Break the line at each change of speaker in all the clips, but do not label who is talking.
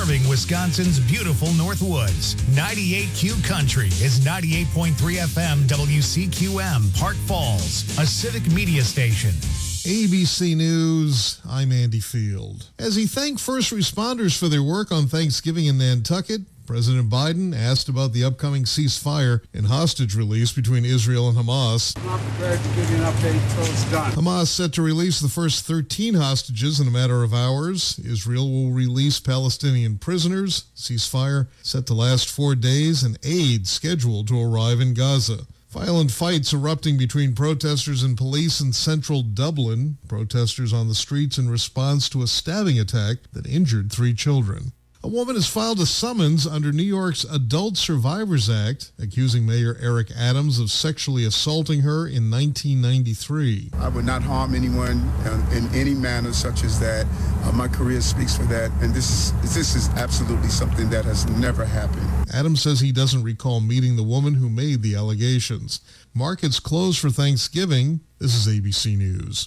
serving Wisconsin's beautiful Northwoods. 98Q Country is 98.3 FM WCQM, Park Falls, a civic media station.
ABC News, I'm Andy Field. As he thanked first responders for their work on Thanksgiving in Nantucket, President Biden asked about the upcoming ceasefire and hostage release between Israel and Hamas.
I'm not prepared to give you an update until it's done.
Hamas set to release the first 13 hostages in a matter of hours. Israel will release Palestinian prisoners. Ceasefire set to last 4 days and aid scheduled to arrive in Gaza. Violent fights erupting between protesters and police in central Dublin. Protesters on the streets in response to a stabbing attack that injured 3 children. A woman has filed a summons under New York's Adult Survivors Act, accusing Mayor Eric Adams of sexually assaulting her in 1993.
I would not harm anyone in any manner such as that. My career speaks for that, and this is absolutely something that has never happened.
Adams says he doesn't recall meeting the woman who made the allegations. Markets closed for Thanksgiving. This is ABC News.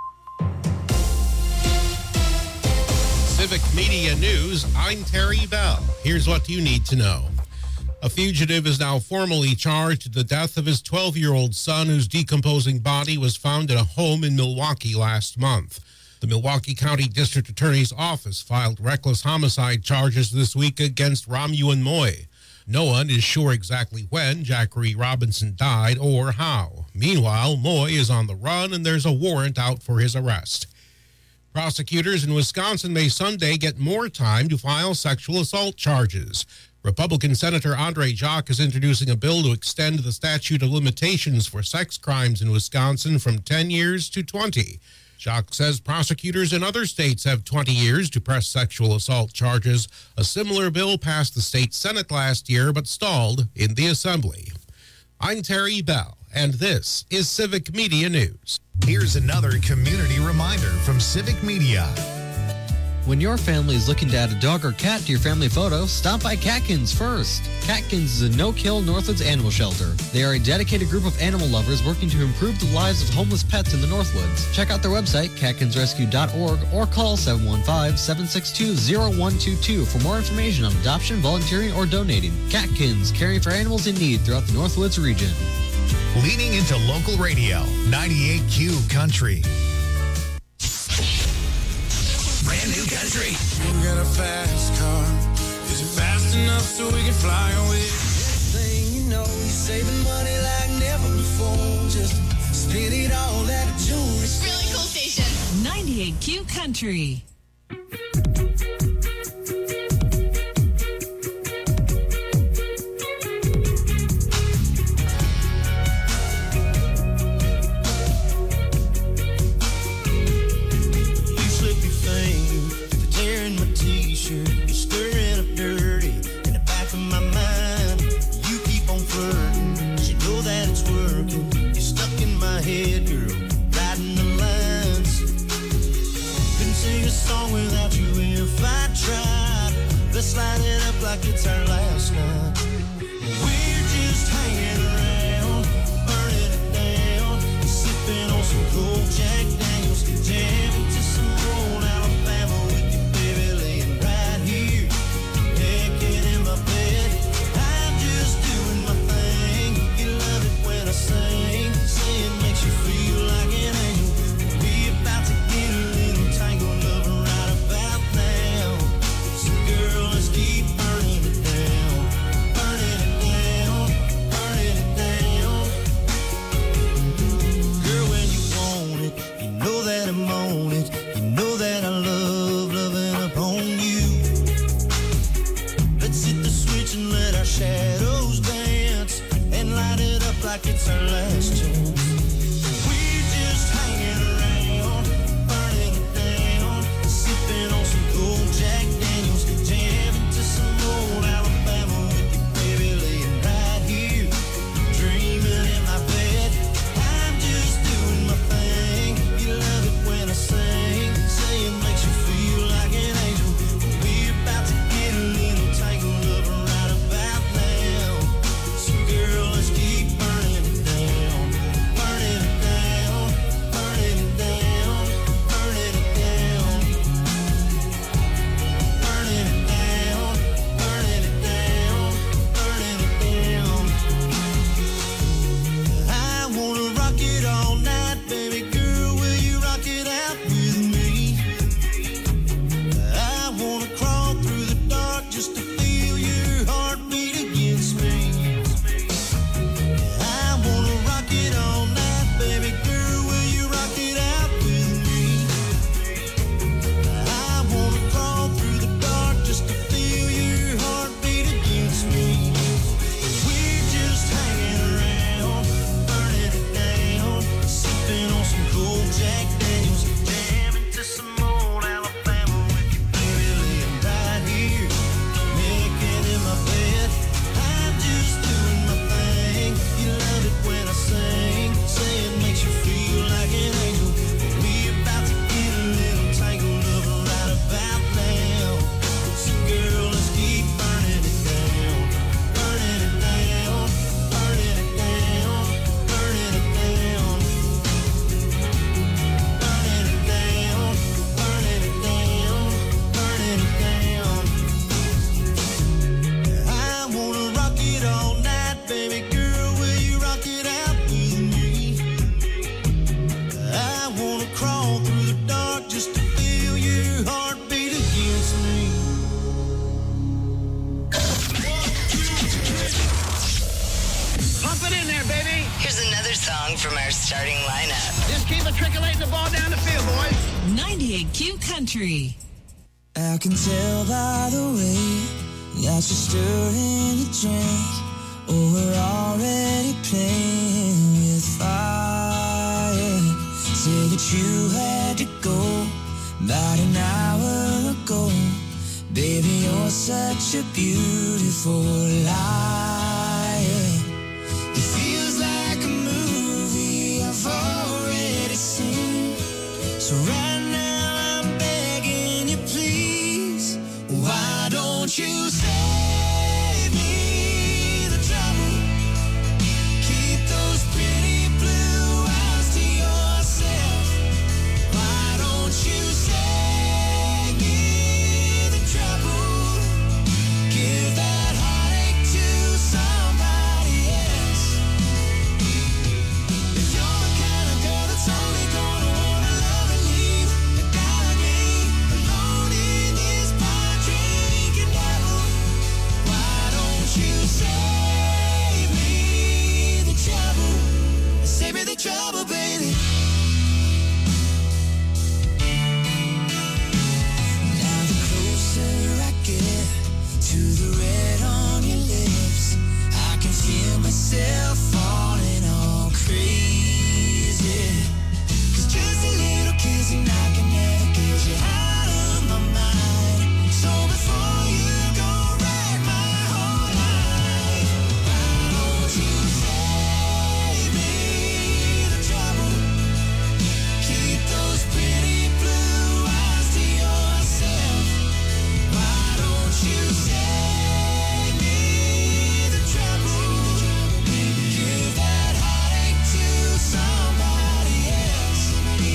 Civic Media News, I'm Terry Bell. Here's what you need to know. A fugitive is now formally charged with the death of his 12-year-old son, whose decomposing body was found in a home in Milwaukee last month. The Milwaukee County District Attorney's Office filed reckless homicide charges this week against Romuald Moy. No one is sure exactly when Jackery Robinson died or how. Meanwhile, Moy is on the run and there's a warrant out for his arrest. Prosecutors in Wisconsin may Sunday get more time to file sexual assault charges. Republican Senator Andre Jacques is introducing a bill to extend the statute of limitations for sex crimes in Wisconsin from 10 years to 20. Jacques says prosecutors in other states have 20 years to press sexual assault charges. A similar bill passed the state Senate last year but stalled in the Assembly. I'm Terry Bell, and this is Civic Media News.
Here's another community reminder from Civic Media.
When your family is looking to add a dog or cat to your family photo, stop by Catkins first. Catkins is a no-kill Northwoods animal shelter. They are a dedicated group of animal lovers working to improve the lives of homeless pets in the Northwoods. Check out their website, catkinsrescue.org, or call 715-762-0122 for more information on adoption, volunteering, or donating. Catkins, caring for animals in need throughout the Northwoods region.
Leading into local radio, 98Q Country. Brand new country.
You got a fast car. Is it fast enough so we can fly away? Next thing you know, you're saving money like never before. Just spend it all at a jewelry.
Really cool station. 98Q Country.
Slide it up like it's our last night. We're just hanging around, burning it down, sipping on some cold Jack Daniels, jamming to some old Alabama with you, baby, laying right here, naked in my bed. I'm just doing my thing. You love it when I sing, say it makes you feel like an angel. We're about to get a little tangled up right about now. So girl, let's keep burning it down, burning it down, burning it down. Girl, when you want it, you know that I'm on it. You know that I love loving upon you. Let's hit the switch and let our shadows dance and light it up like it's our last chance. We're just hanging around, burning it down, sipping on some cold Jack Daniels, jamming to some old Alabama with you, baby, laying right here, dreaming in my bed. I'm just doing my thing. You love it when I sing, say it makes you feel like an angel. We're about to get a little tangled up right about now. So girl, let's keep burning it down,
another song from our starting lineup.
Just keep trickling the ball down the field, boys.
98Q Country.
I can tell by the way that you're stirring the drink. Oh, we're already playing with fire. Say that you had to go about an hour ago. Baby, you're such a beautiful liar. It feels like a movie I've already seen. So right now I'm begging you, please. Why don't you save me the trouble? Keep those pretty blue eyes to yourself. Why don't you save me the trouble? Give that heartache to somebody else. If you're the kind of girl that's only gonna wanna love and leave, you got me alone in this bar drinking devil. Why don't you save me the trouble? Save me the trouble, baby. Now the closer I get to the red on your lips, I can feel myself falling all crazy. 'Cause just a little kissing I can never get you out of my mind. So before you go wreck my whole life, why don't you save me the trouble? Keep those pretty blue eyes to yourself. Why don't you save me the trouble? Give that heartache to somebody else.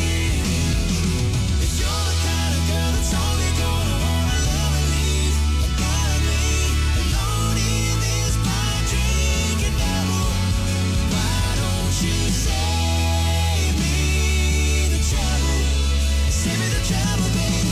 If you're the kind of girl that's only gonna wanna love and leave, you got me alone in this bar drinking devil. Why don't you save me the trouble? Save me the trouble, baby.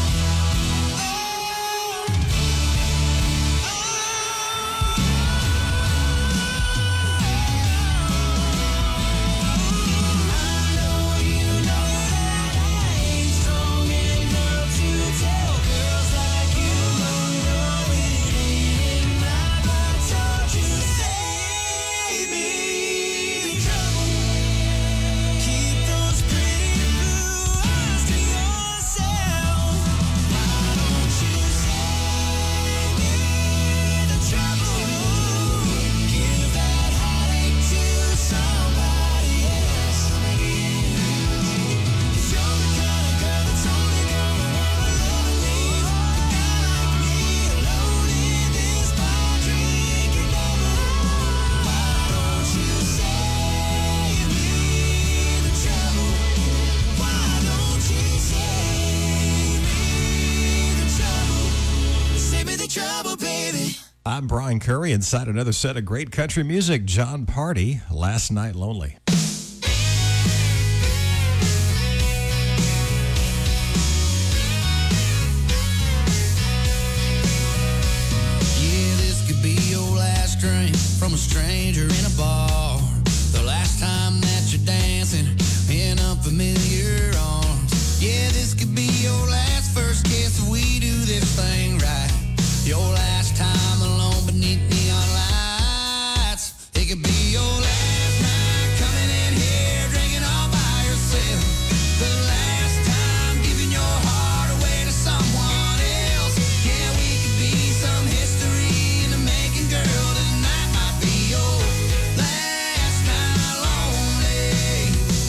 I'm Brian Curry inside another set of great country music. John Party, Last Night Lonely.
Yeah, this could be your last drink from a stranger in a bar. The last time that you're dancing in unfamiliar arms. Yeah, this could be your last first kiss if we do this thing right. Your last time alone beneath neon lights. It could be your last night coming in here drinking all by yourself. The last time giving your heart away to someone else. Yeah, we could be some history in the making, girl. Tonight might be your last night lonely.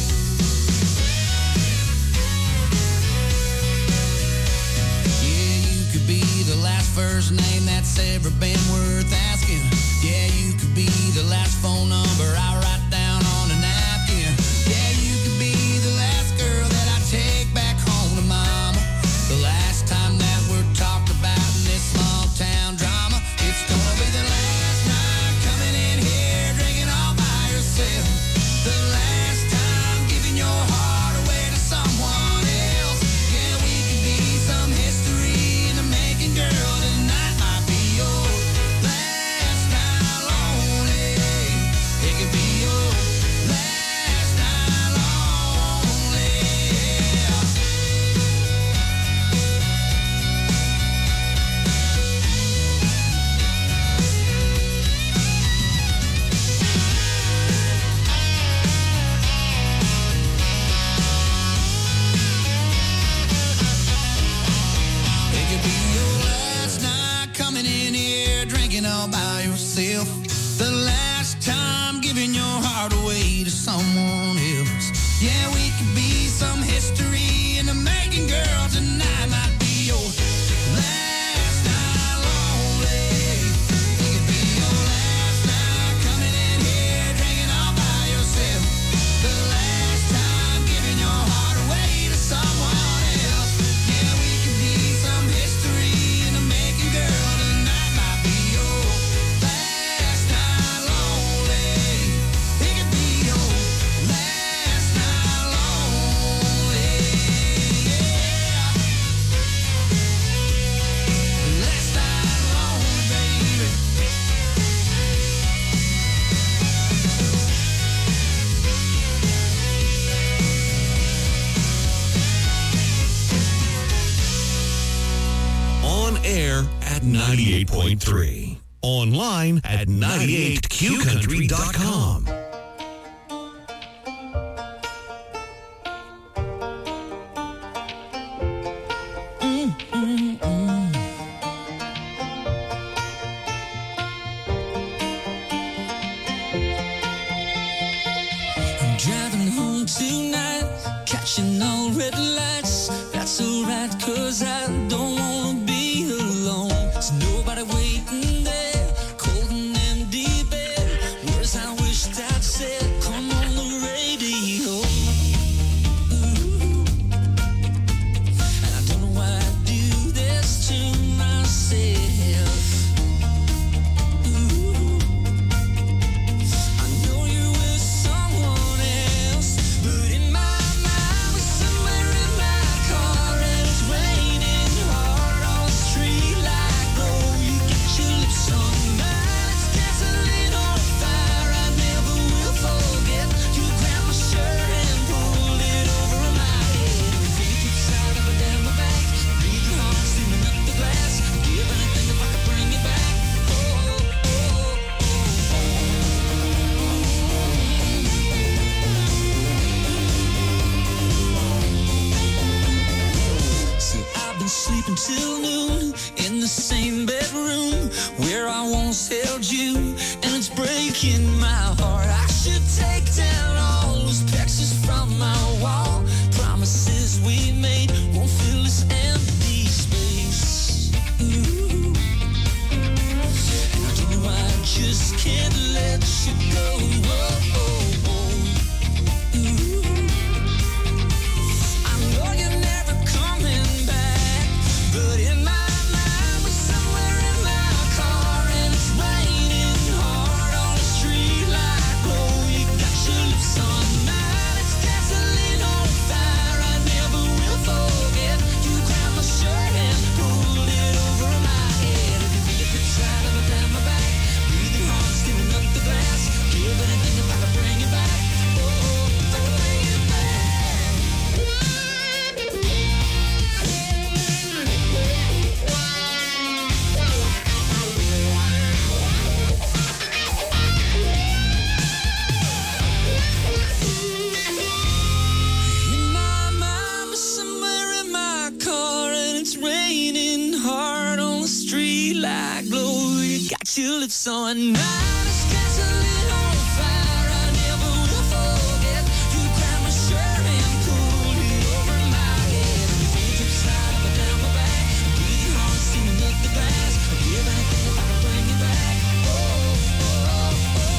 Yeah, you could be the last first name that's ever been worth asking. Yeah, you could be the last phone number I write down on a napkin. Yeah, you could be the last girl that I take back home to mama. The last time that we're talked about in this small town drama. It's gonna be the last night coming in here drinking all by yourself. The last time giving your heart away to someone else. Yeah, we could be some history in the making, girl. Tonight might be your time giving your heart away to someone else. Yeah, we could be some history in the making, girl. Tonight might be your last night lonely. It could be your last night coming in here drinking all by yourself. The last time giving your heart away to someone else. Yeah, we could be some history in the making, girl. Tonight might be your last night lonely. It could be your last night lonely. Yeah. Last night lonely, baby.
On air at 98.3. Online at 98qcountry.com.
I'm driving home tonight, catching all red lights. That's alright, 'cause I don't wanna be alone. There's nobody waiting there, cold and empty bed. Words I wished I'd said, come on the radio. Ooh. And I don't know why I do this to myself. Ooh. I know you're with someone else, but in my mind we're somewhere in my car and it's raining hard on the street like glow. You got your lips on mine, it's gasoline on fire. I never will forget. You grabbed my shirt and pulled it over my head. Your fingertips out up and down my back, breathing hard, steaming up the glass. Give anything if I could bring you back. See, I've been sleeping till noon in the same bedroom where I once held you, and it's breaking my heart. I should take down all those pictures from my wall. Promises we made won't fill this empty space. Ooh. And I don't know why I just can't let you go. Whoa, oh, oh. Ooh. I know you're never coming back, but in my mind we're somewhere in my car and it's raining hard on the street like glow. You got your lips on mine, it's gasoline on fire. I never will forget. You grabbed my shirt and pulled it over my head. If you fingertips right up and down my back, breathing hard, steaming up the glass. Give anything if I could bring you back. Oh, if I could bring you back. In my mind, we're somewhere in my car and it's raining hard on the street like glow. You got your lips on mine, it's gasoline on fire. I never will forget. You grabbed my shirt and pulled it over my head. Your fingertips right up and down my back, breathing hard, steaming up the glass. I'd give anything if I could bring you back. Oh, oh, oh, oh.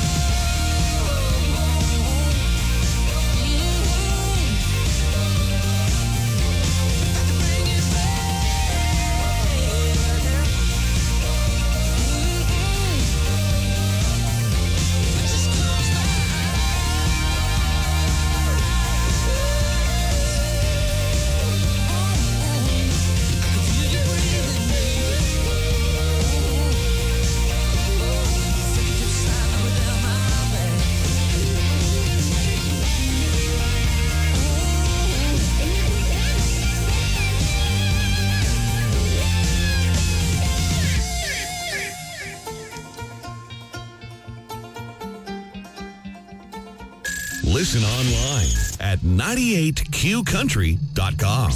Listen online at 98qcountry.com.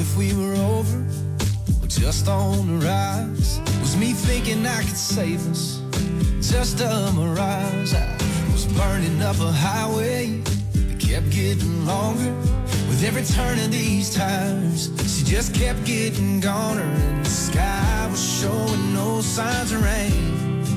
if we were over or just on the rise. Was me thinking I could save us, just a mirage. I was burning up a highway that kept getting longer. With every turn of these tires, she just kept getting goner. And the sky was showing no signs of rain.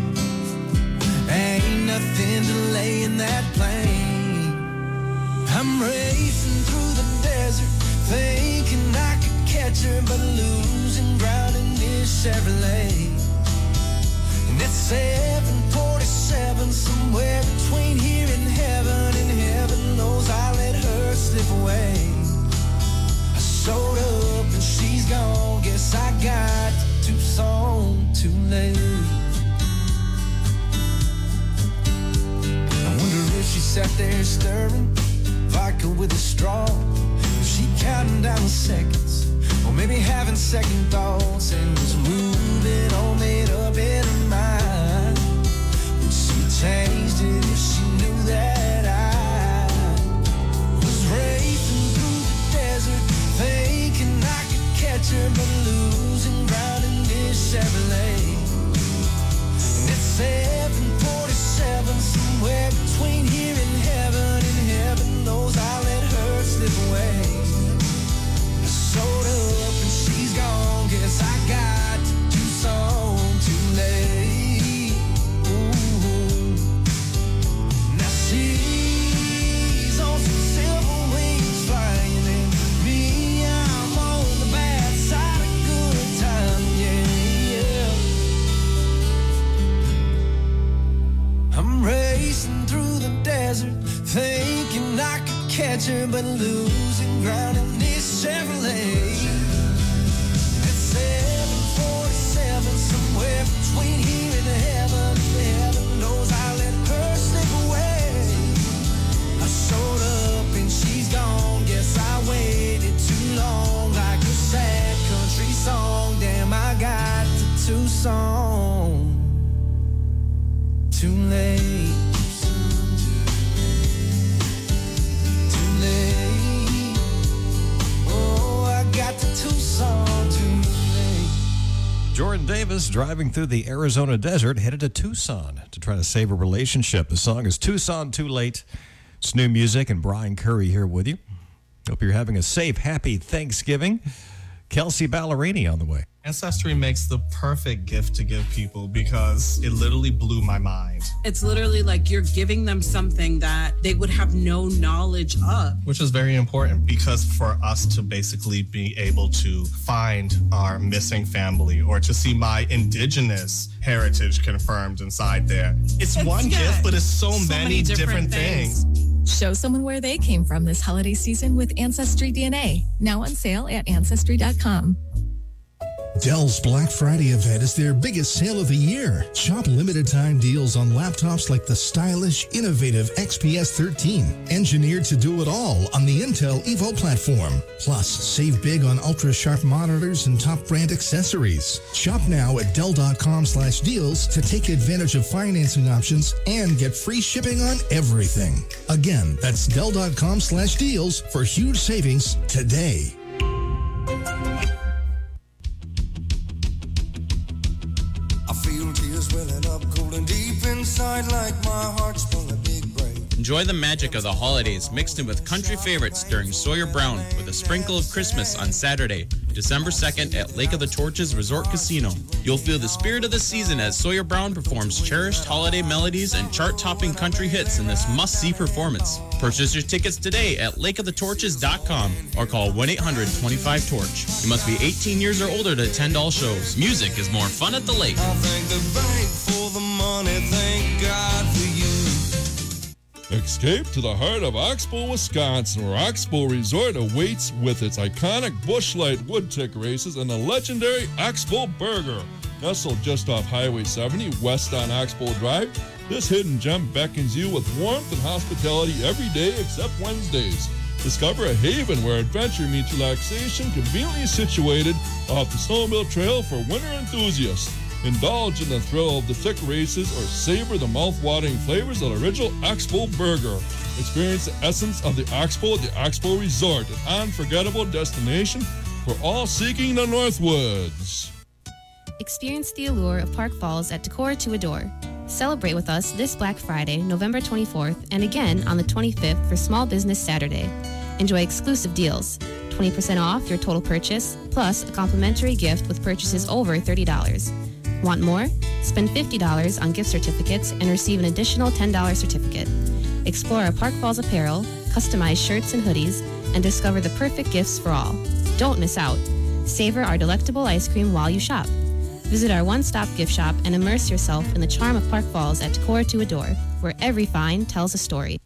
Ain't nothing delaying that plane. I'm racing through the desert, thinking I could catch her, but losing ground in this Chevrolet. And it's 747, somewhere between here and heaven knows I let her slip away. I showed up and she's gone, guess I got to Tucson too late. I wonder if she sat there stirring vodka with a straw, if she counting down the seconds, or maybe having second thoughts, and was moving all made up in her mind. Would she changed it if she knew that I was racing through the desert, thinking I could catch her, but losing ground in this Chevrolet. And it's 747, somewhere between here and heaven knows I let her slip away. I showed up and she's gone, guess I got to Tucson too late. Ooh. Now she's on some silver wings flying, and me, I'm on the bad side of good time, yeah. I'm racing through the desert, thinking I could catch her, but losing ground in this Chevrolet. It's 747, somewhere between here and heaven knows I let her slip away. I showed up and she's gone, guess I waited too long, like a sad country song. Damn, I got to Tucson too late.
Jordan Davis driving through the Arizona desert, headed to Tucson to try to save a relationship. The song is Tucson Too Late. It's new music, and Brian Curry here with you. Hope you're having a safe, happy Thanksgiving. Kelsey Ballerini on the way.
Ancestry makes the perfect gift to give people because it literally blew my mind.
It's literally like you're giving them something that they would have no knowledge of.
Which is very important because for us to basically be able to find our missing family or to see my indigenous heritage confirmed inside there. It's one gift, but it's so many different things.
Show someone where they came from this holiday season with Ancestry DNA. Now on sale at Ancestry.com.
Dell's Black Friday event is their biggest sale of the year. Shop limited time deals on laptops like the stylish, innovative XPS 13, engineered to do it all on the Intel Evo platform. Plus, save big on ultra-sharp monitors and top brand accessories. Shop now at Dell.com/deals to take advantage of financing options and get free shipping on everything. Again, that's Dell.com/deals for huge savings today.
Inside like my heart sprung a big break.
Enjoy the magic of the holidays mixed in with country favorites during Sawyer Brown with a sprinkle of Christmas on Saturday, December 2nd at Lake of the Torches Resort Casino. You'll feel the spirit of the season as Sawyer Brown performs cherished holiday melodies and chart-topping country hits in this must-see performance. Purchase your tickets today at lakeofthetorches.com or call 1-800-25-TORCH. You must be 18 years or older to attend all shows. Music is more fun at the lake.
I'll thank the bank for the money, thank God for you.
Escape to the heart of Oxbow, Wisconsin, where Oxbow Resort awaits with its iconic Busch Light wood tick races and the legendary Oxbow Burger. Nestled just off Highway 70 west on Oxbow Drive, this hidden gem beckons you with warmth and hospitality every day except Wednesdays. Discover a haven where adventure meets relaxation, conveniently situated off the Snowmobile Trail for winter enthusiasts. Indulge in the thrill of the tick races or savor the mouth-watering flavors of the original Oxbow Burger. Experience the essence of the Oxbow at the Oxbow Resort, an unforgettable destination for all seeking the Northwoods.
Experience the allure of Park Falls at Decor to Adore. Celebrate with us this Black Friday, November 24th, and again on the 25th for Small Business Saturday. Enjoy exclusive deals. 20% off your total purchase, plus a complimentary gift with purchases over $30. Want more? Spend $50 on gift certificates and receive an additional $10 certificate. Explore our Park Falls apparel, customize shirts and hoodies, and discover the perfect gifts for all. Don't miss out. Savor our delectable ice cream while you shop. Visit our one-stop gift shop and immerse yourself in the charm of Park Falls at Decor to Adore, where every find tells a story.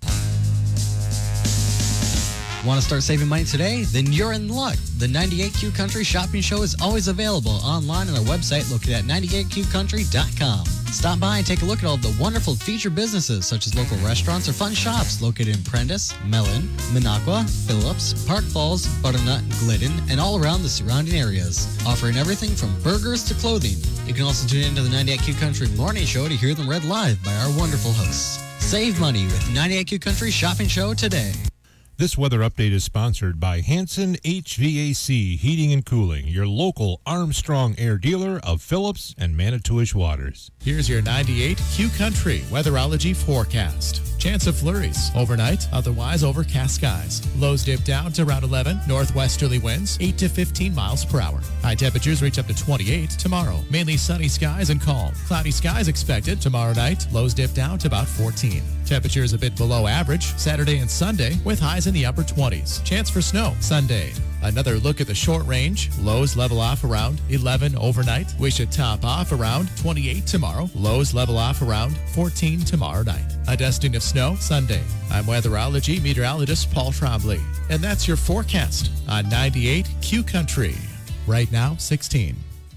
Want to start saving money today? Then you're in luck. The 98Q Country Shopping Show is always available online on our website located at 98qcountry.com. Stop by and take a look at all the wonderful featured businesses such as local restaurants or fun shops located in Prentice, Mellon, Minocqua, Phillips, Park Falls, Butternut, Glidden, and all around the surrounding areas, offering everything from burgers to clothing. You can also tune into the 98Q Country Morning Show to hear them read live by our wonderful hosts. Save money with 98Q Country Shopping Show today.
This weather update is sponsored by Hanson HVAC Heating and Cooling, your local Armstrong Air dealer of Phillips and Manitowish Waters.
Here's your 98Q Country weatherology forecast. Chance of flurries overnight, otherwise overcast skies. Lows dip down to around 11. Northwesterly winds 8 to 15 miles per hour. High temperatures reach up to 28 tomorrow. Mainly sunny skies and calm. Cloudy skies expected tomorrow night. Lows dip down to about 14. Temperatures a bit below average Saturday and Sunday with highs in the upper 20s. Chance for snow Sunday. Another look at the short range. Lows level off around 11 overnight. We should top off around 28 tomorrow. Lows level off around 14 tomorrow night. A dusting of snow Sunday. I'm weatherology meteorologist Paul Trombley. And that's your forecast on 98Q Country. Right now, 16.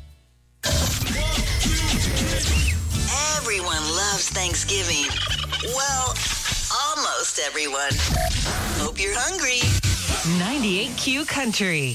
Everyone loves Thanksgiving. Well, almost everyone. Hope you're hungry.
98Q Country.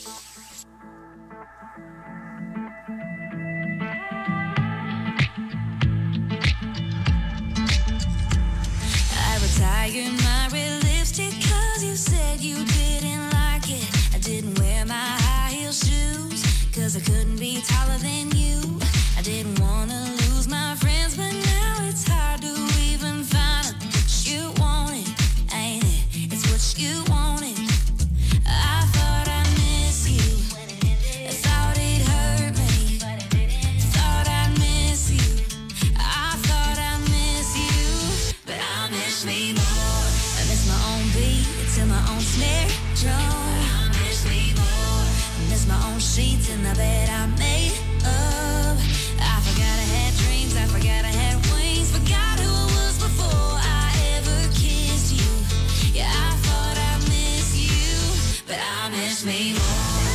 I retired my red lipstick 'cause you said you didn't like it. I didn't wear my high heel shoes 'cause I couldn't be taller than you. I didn't want to lose my friends, but now it's hard to even find what you wanted, ain't it? It's what you wanted. I thought I miss you. I thought it hurt me. Thought I miss you. I thought I miss you, but I miss me more. I miss my own beat to my own snare drum. I miss me more. I miss my own sheets in the bed I made up. I forgot I had dreams. I forgot I had wings. Forgot who I was before I ever kissed you. Yeah, I thought I miss you, but I miss me more.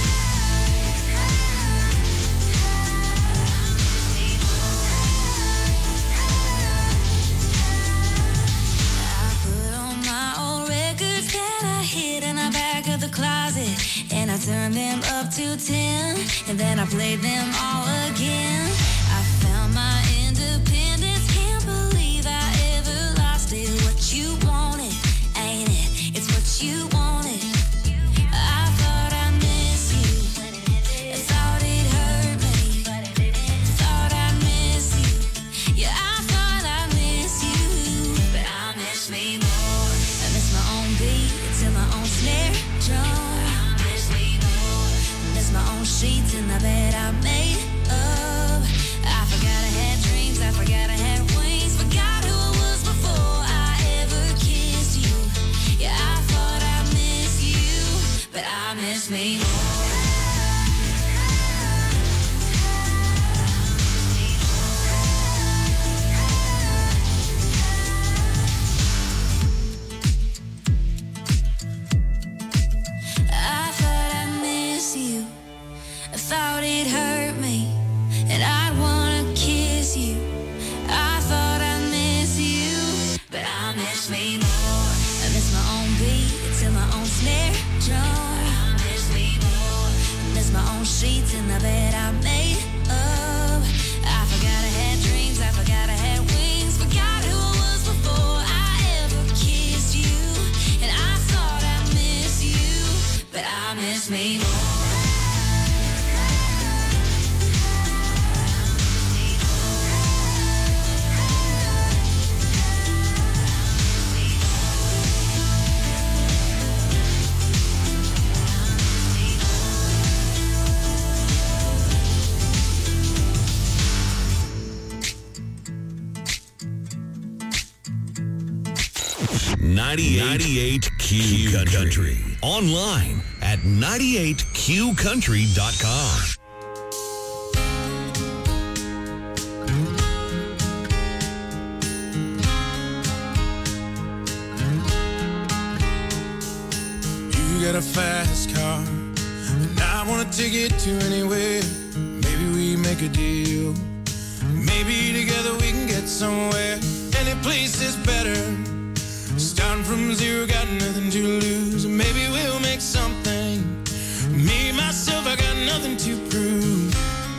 I put on my old records that I hid in the back of the closet, and I turned them up to 10, and then I played them all again. I found my independence, can't believe I ever lost it. What you wanted, ain't it? It's what you wanted. I thought I miss you. I thought it hurt me. Thought I miss you. Yeah, I thought I miss you, but I miss me more. I miss my own beat to my own snare drum. I miss me more. I miss my own sheets in the bed I made up. I forgot I had dreams. I forgot I had wings. Forgot who I was before I ever kissed you. Yeah, I thought I miss you, but I miss me more. I thought I miss you. I thought it hurt me, and I'd wanna kiss you. I thought I miss you, but I miss me more. I miss my own beat to my own snare drum. I miss me more. I miss my own sheets in the bed I made up. I forgot I had dreams. I forgot I had wings. Forgot who I was before I ever kissed you. And I thought I miss you, but I miss me more.
98 Q Country. Online at 98QCountry.com.
You got a fast car, and I want to take it to anywhere. Maybe we make a deal. Maybe together we can get somewhere. Any place is better. Starting from zero, got nothing to lose. Maybe we'll make something. Me, myself, I got nothing to prove.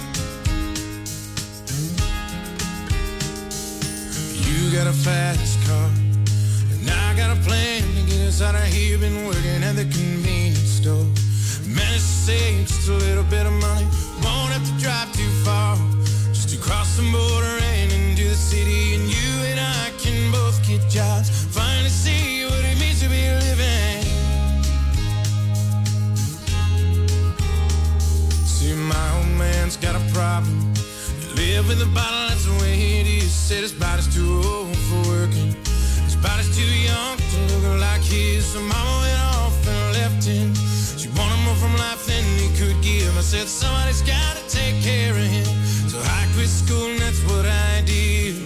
You got a fast car, and I got a plan to get us out of here. Been working at the convenience store. Managed to save just a little bit of money. Won't have to drive too far. Just to cross the border and into the city. And you and I can both get jobs. Finally see what it means to be living. See, my old man's got a problem. He live with a bottle, that's the way it is. Said his body's too old for working. His body's too young to look like his. So mama went off and left him. She wanted more from life than he could give. I said somebody's gotta take care of him. So I quit school and that's what I did.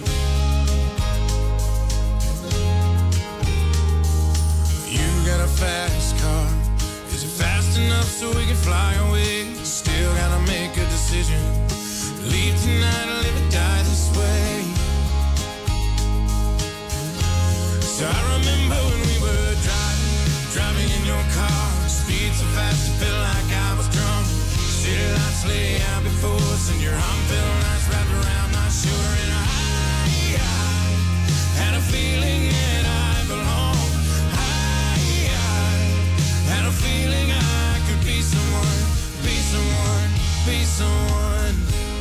You got a fast car. Is it fast enough so we can fly away? Still gotta make a decision. Leave tonight or live or die this way. So I remember when we were driving in your car. Speed so fast it felt like I was drunk. City lights lay out before us, and your arm felt nice wrapped around my shoulder. And I had a feeling that I belonged. I had a feeling I could be someone, be someone, be someone.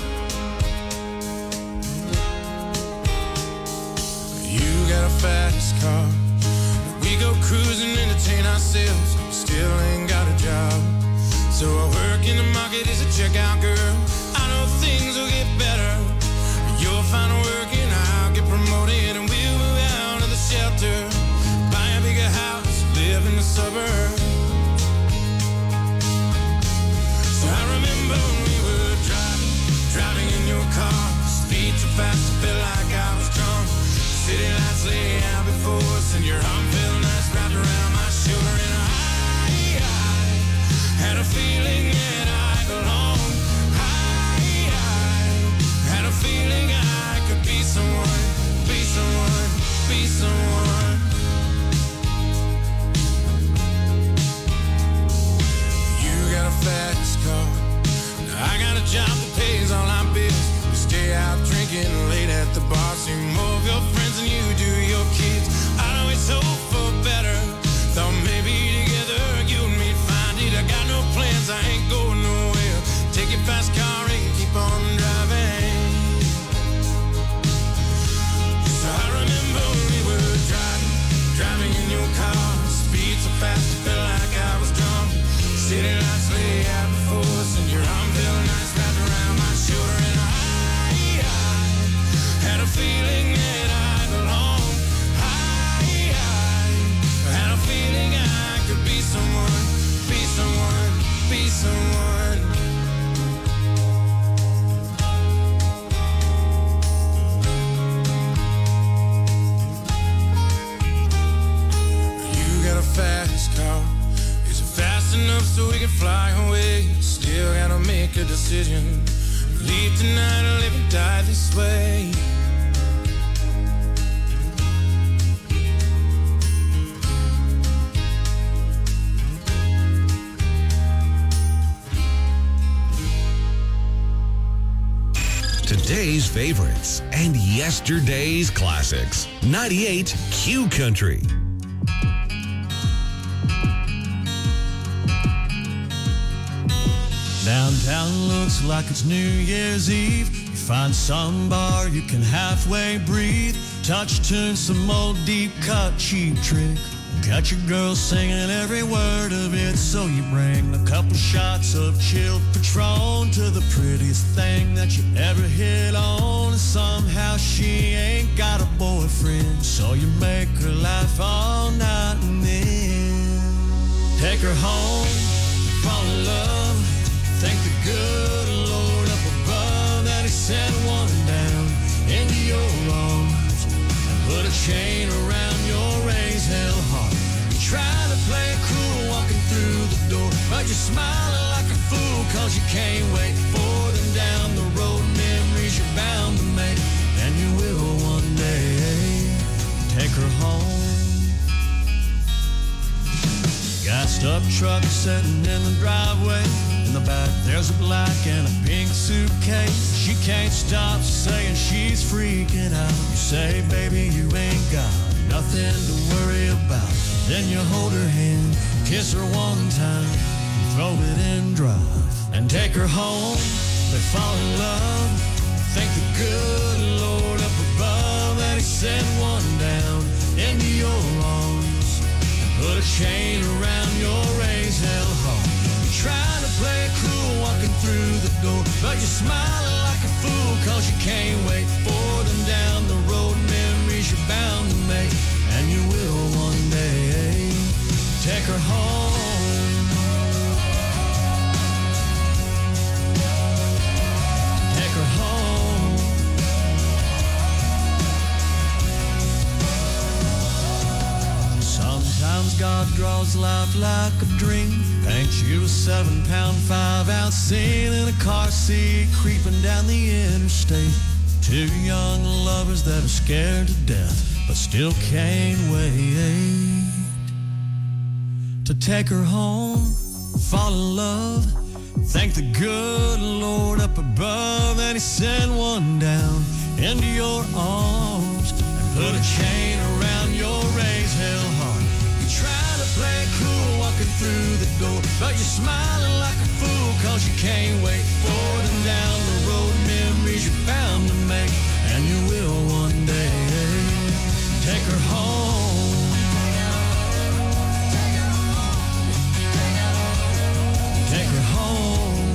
You got a fast car. We go cruising, entertain ourselves. Still ain't got a job. So I work in the market as a checkout girl. I know things will get better. You'll find work and I'll get promoted. And we'll move out of the shelter. Buy a bigger house, live in the suburbs. So I remember when we were driving in your car. Speed so fast it felt like I was drunk. City lights lay out before us, and your arm felt nice wrapped around my shoulder. And I had a feeling that I belonged. I had a feeling I could be someone, be someone, be someone. You got a fast car. I got a job that pays all our bills. We stay out drinking late at the bar. See more of your friends than you do your kids. I always hope for better. Thought maybe together you and me'd find it. I got no plans, I ain't going nowhere. Take your fast car and keep on driving. So I remember when we were driving in your car. Speed so fast it felt like I was drunk. City lights lay out before us, and your arm felt nice wrapped around my shoulder. And I had a feeling that I belonged. I had a feeling I could be someone, be someone, be someone. You got a fast car. Is it fast enough so we can fly away? Still gotta make a decision. Leave tonight or live and die this way.
Today's favorites and yesterday's classics. 98 Q Country.
Downtown looks like it's New Year's Eve. You find some bar you can halfway breathe. Touch tune, some old deep cut cheap trick. Got your girl singing every word of it, so you bring a couple shots of chilled Patron to the prettiest thing that you ever hit on. And somehow she ain't got a boyfriend, so you make her laugh all night and then take her home, fall in love, thank the good Lord up above that he sent one down into your arms and put a chain around your raised hell heart. Trying to play it cool walking through the door, but you're smiling like a fool cause you can't wait for them down the road. Memories you're bound to make, and you will one day take her home. Gassed up truck sitting in the driveway. In the back there's a black and a pink suitcase. She can't stop saying she's freaking out. You say, baby, you ain't got nothing to worry about. Then you hold her hand, kiss her one time, throw it in drive, and take her home. They fall in love, thank the good Lord up above that he sent one down into your arms and put a chain around your raised hell heart. You're trying to play it cool walking through the door, but you're smiling like a fool cause you can't wait for them down the road. Memories you're bound to make, and you will one day take her home. Take her home. Sometimes God draws life like a dream, paints you a 7-pound 5-ounce scene in a car seat creeping down the interstate. Two young lovers that are scared to death but still can't wait to take her home, fall in love, thank the good Lord up above that he sent one down into your arms and put a chain around your raised hell heart. You try to play it cool walking through the door, but you're smiling like a fool cause you can't wait for them down the road. Memories you're bound to make, and you will one day take her home. Take her home.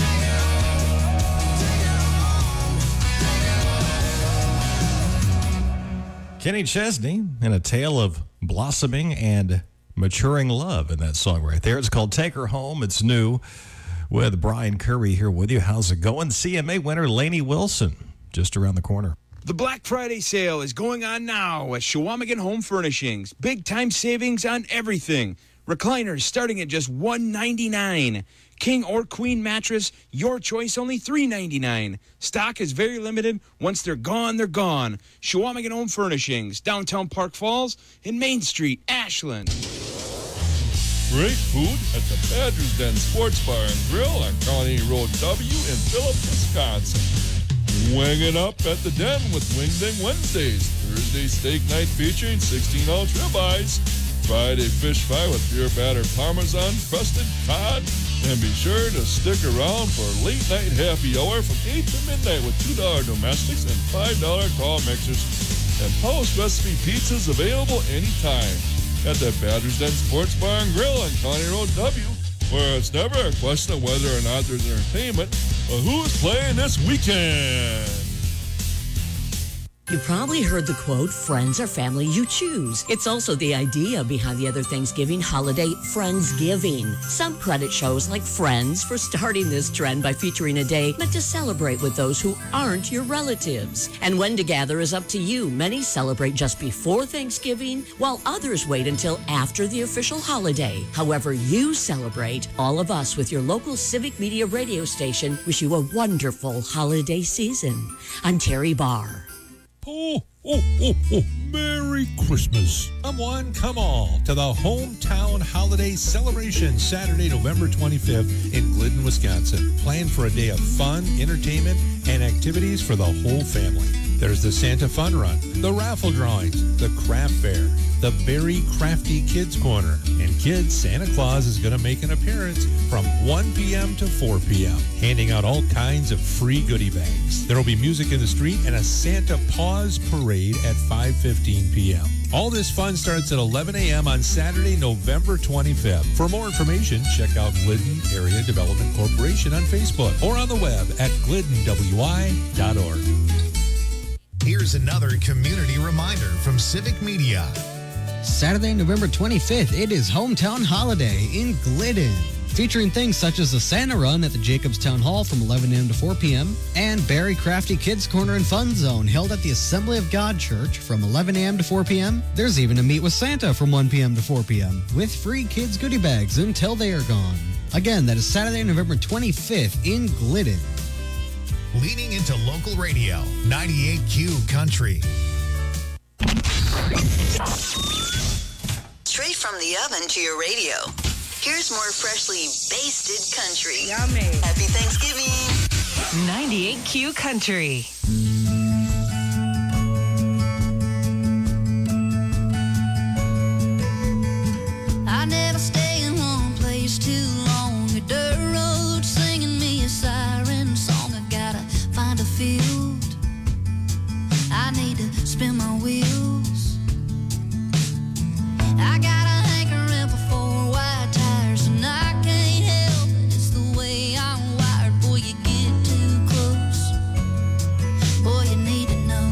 Kenny Chesney and a tale of blossoming and maturing love in that song right there. It's called Take Her Home. It's new with Brian Curry here with you. How's it going? CMA winner Lainey Wilson just around the corner.
The Black Friday sale is going on now at Shawamigan Home Furnishings. Big time savings on everything. Recliners starting at just $199. King or queen mattress, your choice, only $399. Stock is very limited. Once they're gone, they're gone. Shawamigan Home Furnishings, downtown Park Falls, and Main Street, Ashland.
Great food at the Badger's Den Sports Bar and Grill on County Road W in Phillips, Wisconsin. Wing it up at the Den with Wing Ding Wednesdays. Thursday steak night featuring 16-ounce ribeyes. Friday fish fry with beer batter parmesan, crusted cod. And be sure to stick around for late night happy hour from 8 to midnight with $2 domestics and $5 tall mixers. And post recipe pizzas available anytime at the Badger's Den Sports Bar and Grill on County Road W, where it's never a question of whether or not there's entertainment, but who's playing this weekend.
You probably heard the quote, friends are family you choose. It's also the idea behind the other Thanksgiving holiday, Friendsgiving. Some credit shows like Friends for starting this trend by featuring a day meant to celebrate with those who aren't your relatives. And when to gather is up to you. Many celebrate just before Thanksgiving, while others wait until after the official holiday. However you celebrate, all of us with your local Civic Media radio station wish you a wonderful holiday season. I'm Terry Barr.
Oh, Merry Christmas. Come one, come all to the Hometown Holiday Celebration Saturday, November 25th in Glidden, Wisconsin. Plan for a day of fun, entertainment, and activities for the whole family. There's the Santa Fun Run, the raffle drawings, the craft fair, the Very Crafty Kids Corner, and Kids Santa Claus is going to make an appearance from 1 p.m. to 4 p.m., handing out all kinds of free goodie bags. There will be music in the street and a Santa Paws parade at 5:15 p.m. All this fun starts at 11 a.m. on Saturday, November 25th. For more information, check out Glidden Area Development Corporation on Facebook or on the web at gliddenwi.org.
Here's another community reminder from Civic Media.
Saturday, November 25th, it is Hometown Holiday in Glidden. Featuring things such as the Santa Run at the Jacobs Town Hall from 11 a.m. to 4 p.m. and Barry Crafty Kids Corner and Fun Zone held at the Assembly of God Church from 11 a.m. to 4 p.m. There's even a Meet with Santa from 1 p.m. to 4 p.m. with free kids goodie bags until they are gone. Again, that is Saturday, November 25th in Glidden.
Leaning into local radio, 98Q Country.
Straight from the oven to your radio. Here's more freshly basted country.
Yummy.
Happy Thanksgiving.
98Q Country.
I never stay in one place too long. A dirt road singing me a siren song. I gotta find a field. I need to spin my wheels. I got a hankering for four white tires, and I can't help it. It's the way I'm wired. Boy, you get too close. Boy, you need to know.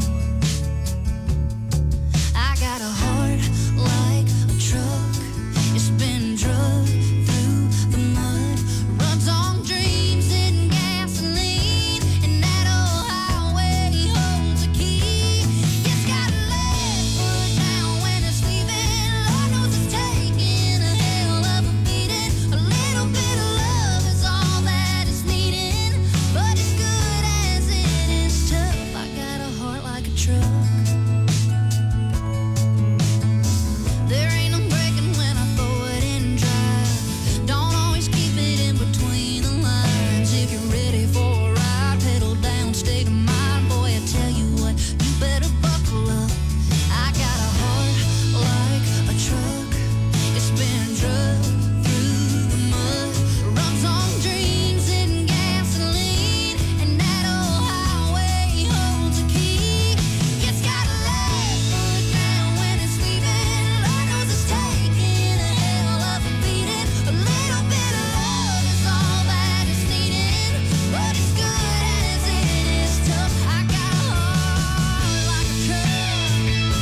I got a heart like a truck. It's been drugged through the mud. Runs on dreams and gasoline, and that old highway holds a key. It's got a left foot down when it's leaving. Lord knows it's taking a hell of a beating. A little bit of love is all that it's needing, but as good as it is tough, I got a heart like a truck. There ain't no breaking when I throw it in drive. Don't always keep it in between the lines. If you're ready for a ride, pedal down, state of mind. Boy, I tell you what, you better buckle up. I got a heart like a truck. It's been drugged through the mud. Runs on dreams and gasoline, and that old highway holds a key. It's got a left foot down when it's leaving. Lord knows it's taking a hell of a beating. A little bit of love is all that it's needing, but as good as it is tough, I got a heart like a truck.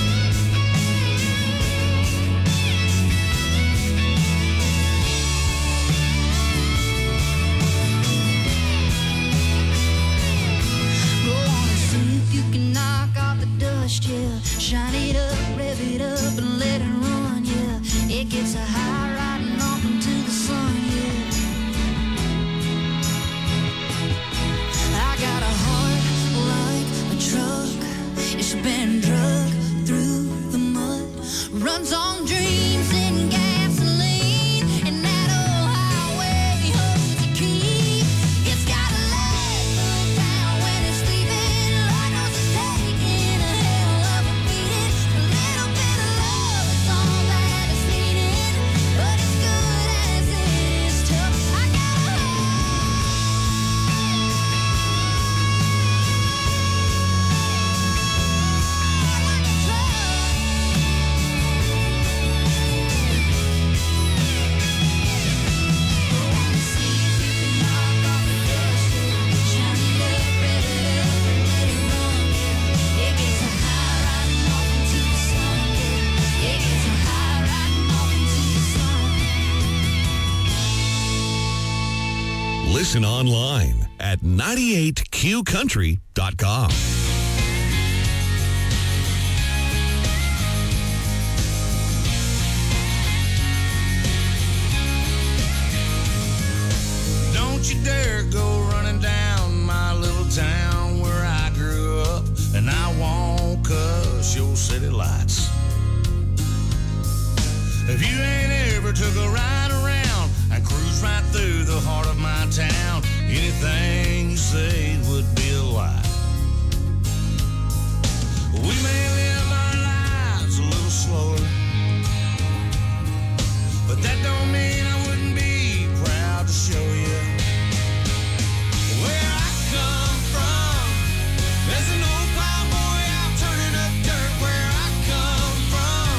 Go on and see if you can knock off the dust, yeah. Shine it up, rev it up, and let it run, yeah. It gets a high riding off into the sun, yeah. I got a heart like a truck. It's been drugged through the mud. Runs on dreams and gasoline, and that old highway holds the key. It's got a left foot down when it's leaving. Lord knows it's taking a hell of a beating. A little bit of love is all that it's needing, but as good as it is tough, I got a
Listen online at 98qcountry.com.
Don't you dare go running down my little town where I grew up, and I won't cuss your city lights. If you ain't ever took a ride around and cruise right through the heart of my town, anything you say would be a lie. We may live our lives a little slower, but that don't mean I wouldn't be proud to show you where I come from. There's an old cowboy out turning up dirt where I come from.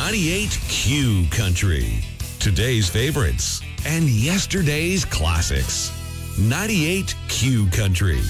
98 Q Country. Today's favorites and yesterday's classics. 98 Q Country.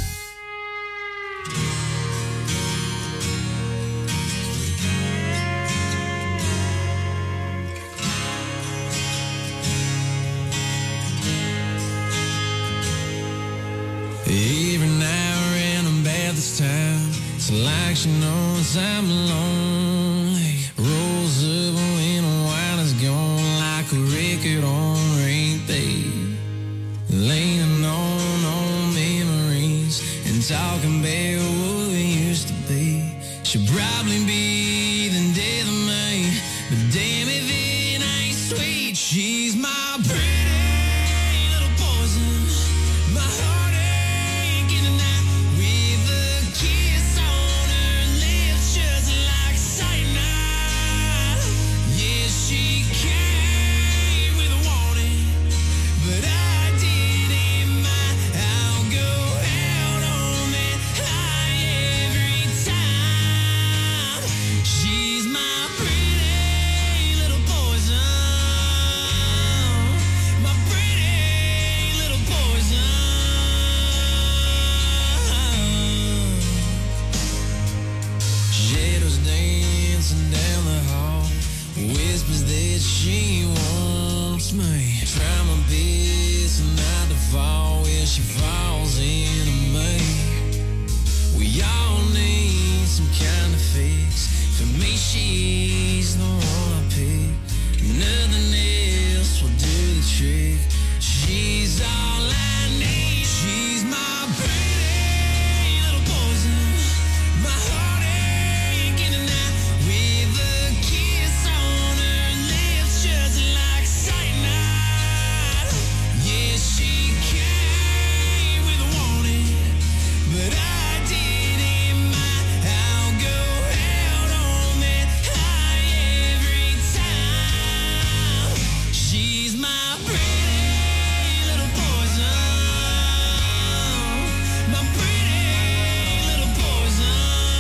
Every now and I'm bad this time. It's like she knows I'm lonely. Rolls up when a wine is gone like a record on repeat. Leaning on memories and talking about what we used to be. She'll probably be the death of me, but damn if it ain't sweet. She's my pretty little poison, my heartache in the night, with a kiss on her lips just like cyanide. Yeah, she came with a warning, but I didn't mind. I'll go out on that high every time. She's my pretty little poison, my pretty little poison. Shadows dancing down the hall, whispers that she wants me. Try my best not to fall where she falls into me. We all need some kind of fix. For me, she's the one I pick. Nothing else will do the trick. She's all I need. She's my pretty little poison, my heartache in the night, with a kiss on her lips just like cyanide. Yeah, she came with a warning, but I didn't mind. I'll go out on that high every time. She's my pretty little poison, my pretty little poison.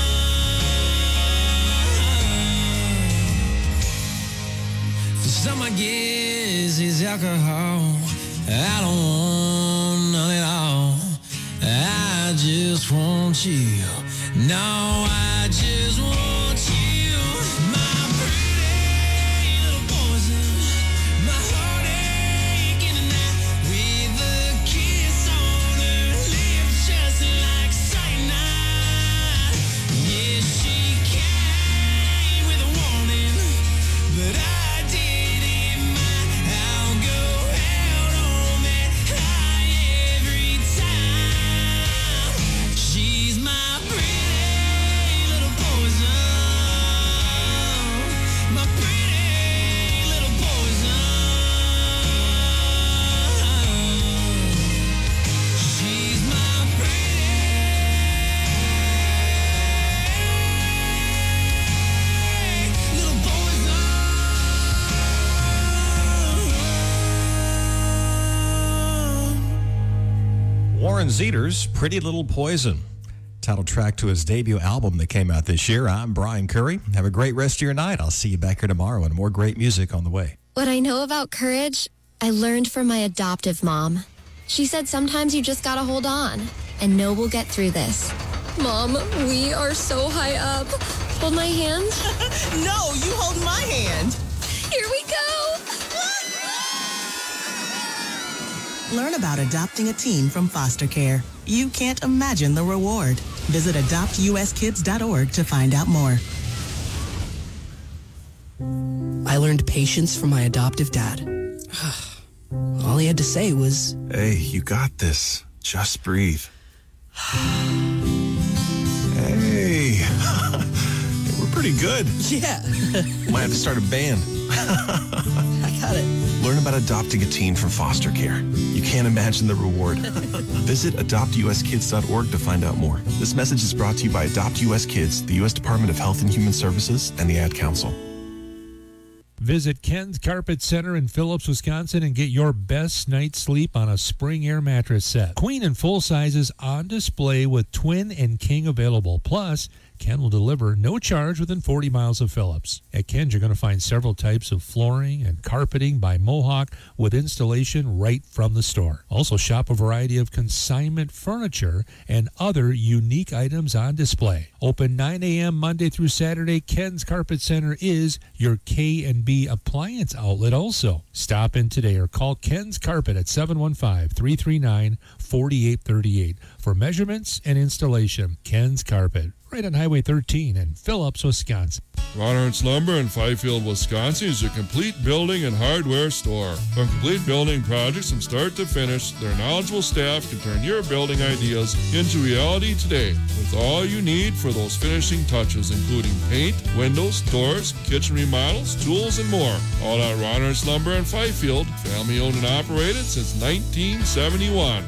For some, I guess it's alcohol. I don't want none at all. I just want you. No, I just want you. My pretty little poison, my heartache in the night, with a kiss on her lips just like cyanide. Yeah, she came with a warning, but I didn't mind. I'll go out on that high every time. She's my pretty little poison, my pretty little poison. She's my pretty little poison.
Warren Zeter's Pretty Little Poison, title track to his debut album that came out this year. I'm Brian Curry. Have a great rest of your night. I'll see you back here tomorrow and more great music on the way.
What I know about courage, I learned from my adoptive mom. She said sometimes you just gotta hold on and know we'll get through this. Mom, we are so high up. Hold my hand.
No, you hold my hand.
Here we go.
Learn about adopting a teen from foster care. You can't imagine the reward. Visit adoptuskids.org to find out more.
I learned patience from my adoptive dad. All he had to say was,
"Hey, you got this. Just breathe." Hey, we're pretty good.
Yeah.
Might have to start a band.
I got it.
Learn about adopting a teen from foster care. You can't imagine the reward. Visit adoptuskids.org to find out more. This message is brought to you by Adopt US Kids, the U.S. Department of Health and Human Services, and the Ad Council.
Visit Ken's Carpet Center in Phillips, Wisconsin and get your best night's sleep on a Spring Air mattress set. Queen and full sizes on display with twin and king available. Plus, Ken will deliver no charge within 40 miles of Phillips. At Ken's, you're going to find several types of flooring and carpeting by Mohawk with installation right from the store. Also shop a variety of consignment furniture and other unique items on display. Open 9 a.m. Monday through Saturday, Ken's Carpet Center is your K&B appliance outlet also. Stop in today or call Ken's Carpet at 715-339-4838 for measurements and installation. Ken's Carpet, right on Highway 13 in Phillips, Wisconsin.
Ron Ernst Lumber in Fifield, Wisconsin is your complete building and hardware store. From complete building projects from start to finish, their knowledgeable staff can turn your building ideas into reality today with all you need for those finishing touches, including paint, windows, doors, kitchen remodels, tools, and more. All at Ron Ernst Lumber in Fifield, family owned and operated since 1971.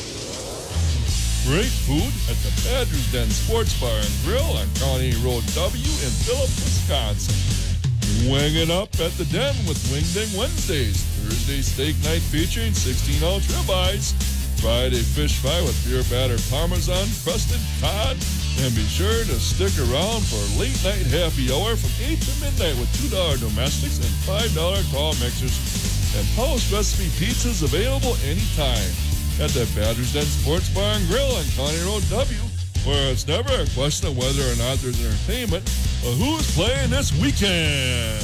Great food at the Badger's Den Sports Bar and Grill on County Road W in Phillips, Wisconsin. Wing it up at the Den with Wing Ding Wednesdays. Thursday steak night featuring 16-ounce ribeyes. Friday fish fry with beer batter parmesan crusted cod. And be sure to stick around for late night happy hour from 8 to midnight with $2 domestics and $5 tall mixers. And post recipe pizzas available anytime. At the Badger's Den Sports Bar and Grill on County Road W, where it's never a question of whether or not there's entertainment, but who's playing this weekend.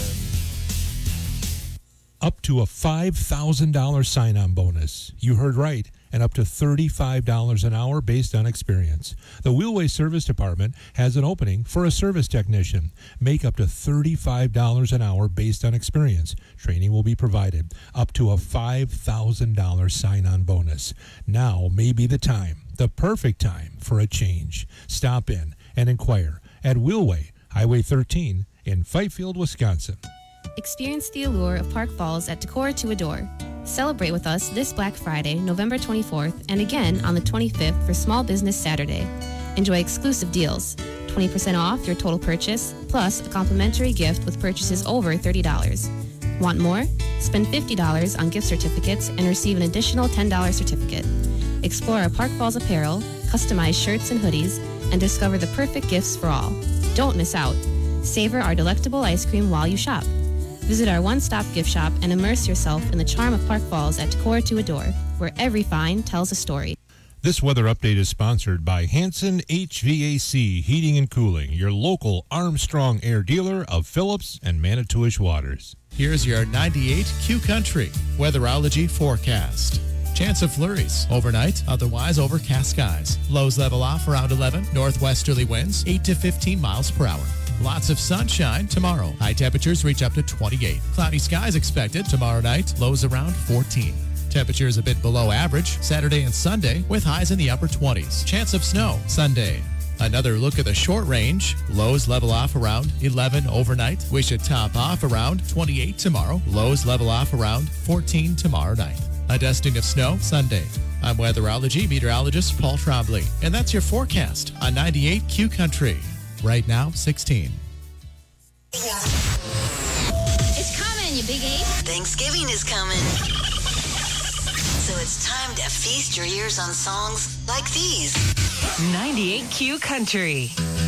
Up to a $5,000 sign-on bonus. You heard right. And up to $35 an hour based on experience. The Wheelway Service Department has an opening for a service technician. Make up to $35 an hour based on experience. Training will be provided. Up to a $5,000 sign-on bonus. Now may be the time, the perfect time for a change. Stop in and inquire at Wheelway, Highway 13 in Fifield, Wisconsin.
Experience the allure of Park Falls at Decor to Adore. Celebrate with us this Black Friday, November 24th, and again on the 25th for Small Business Saturday. Enjoy exclusive deals. 20% off your total purchase, plus a complimentary gift with purchases over $30. Want more? Spend $50 on gift certificates and receive an additional $10 certificate. Explore our Park Falls apparel, customize shirts and hoodies, and discover the perfect gifts for all. Don't miss out. Savor our delectable ice cream while you shop. Visit our one-stop gift shop and immerse yourself in the charm of Park Falls at Decor to Adore, where every find tells a story.
This weather update is sponsored by Hanson HVAC Heating and Cooling, your local Armstrong Air dealer of Phillips and Manitowish Waters.
Here's your 98 Q Country weatherology forecast. Chance of flurries overnight, otherwise overcast skies. Lows level off around 11. Northwesterly winds 8 to 15 miles per hour. Lots of sunshine tomorrow. High temperatures reach up to 28. Cloudy skies expected tomorrow night. Lows around 14. Temperatures a bit below average Saturday and Sunday with highs in the upper 20s. Chance of snow Sunday. Another look at the short range. Lows level off around 11 overnight. We should top off around 28 tomorrow. Lows level off around 14 tomorrow night. A dusting of snow Sunday. I'm weatherology meteorologist Paul Trombley, and that's your forecast on 98 Q Country. Right now, 16.
It's coming, you big ape. Thanksgiving is coming. So it's time to feast your ears on songs like these.
98Q Country.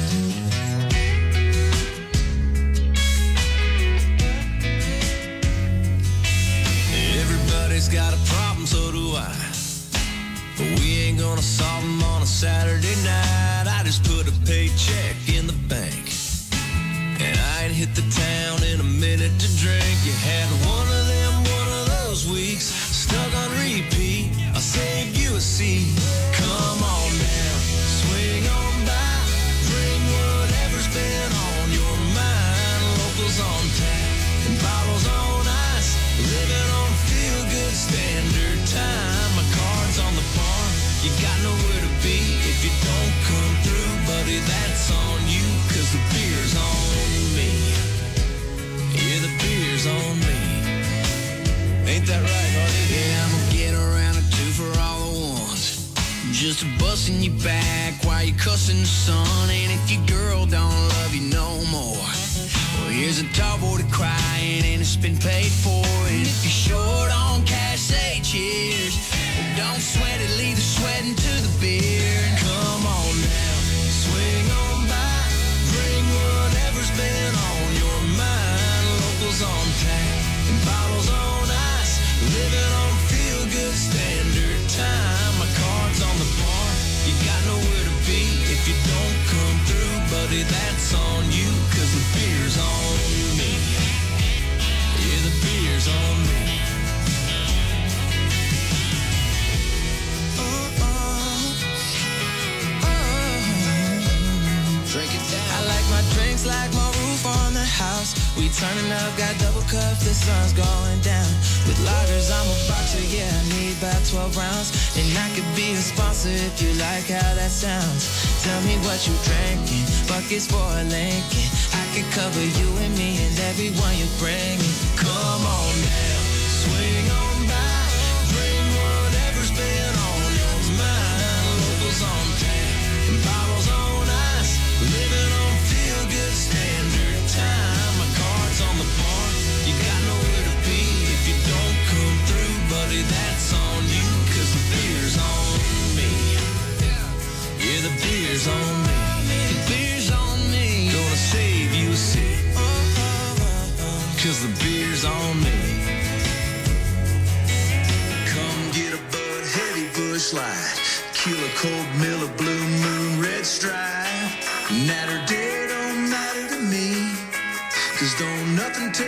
Everybody's got a problem, so do I. But we ain't gonna solve them on a Saturday night. I just put a paycheck in the bank, and I ain't hit the town in a minute to drink. You had one of those weeks, stuck on repeat. I'll save you a seat. Come on down, swing on by, bring whatever's been on your mind. Locals on tap and bottles on ice, living on feel-good standard time. My card's on the bar, you got nowhere to be if you don't come through, buddy, that's on you, 'cause the beer's on me. Yeah, the beer's on me. Ain't that right, Hardy? Yeah, I'm gonna get around a two for all the ones, just busting you back while you're cussing the sun. And if your girl don't love you no more, well, here's a tall boy to crying and it's been paid for. And if you're short on cash, say cheers. Don't sweat it, leave the sweating to the beer. Come on now, swing on by, buddy, that's on you, 'cause the beer's on me. Yeah, the beer's on me. Drink it down. I like my drinks like my roof on the house. We turning up, got double cups, the sun's going down. With lagers, I'm a boxer, yeah, I need about 12 rounds. And I could be a sponsor if you like how that sounds. Tell me what you drinking, buckets for a Lincoln. I could cover you and me and everyone you bring. Come on now, swing on by, bring whatever's been on your mind. Locals on tap, and bottles on ice, living on feel-good standard time. My card's on the bar, you got nowhere to be if you don't come through, buddy, that's on you, 'cause the beer's on me. Yeah, the beer's on me. The beer's on me. Gonna save you a seat, 'cause the beer's on me. Come get a Bud Heavy Busch Light, Killer Cold Miller Blue Moon Red Stripe. Night or day don't matter to me, 'cause don't nothing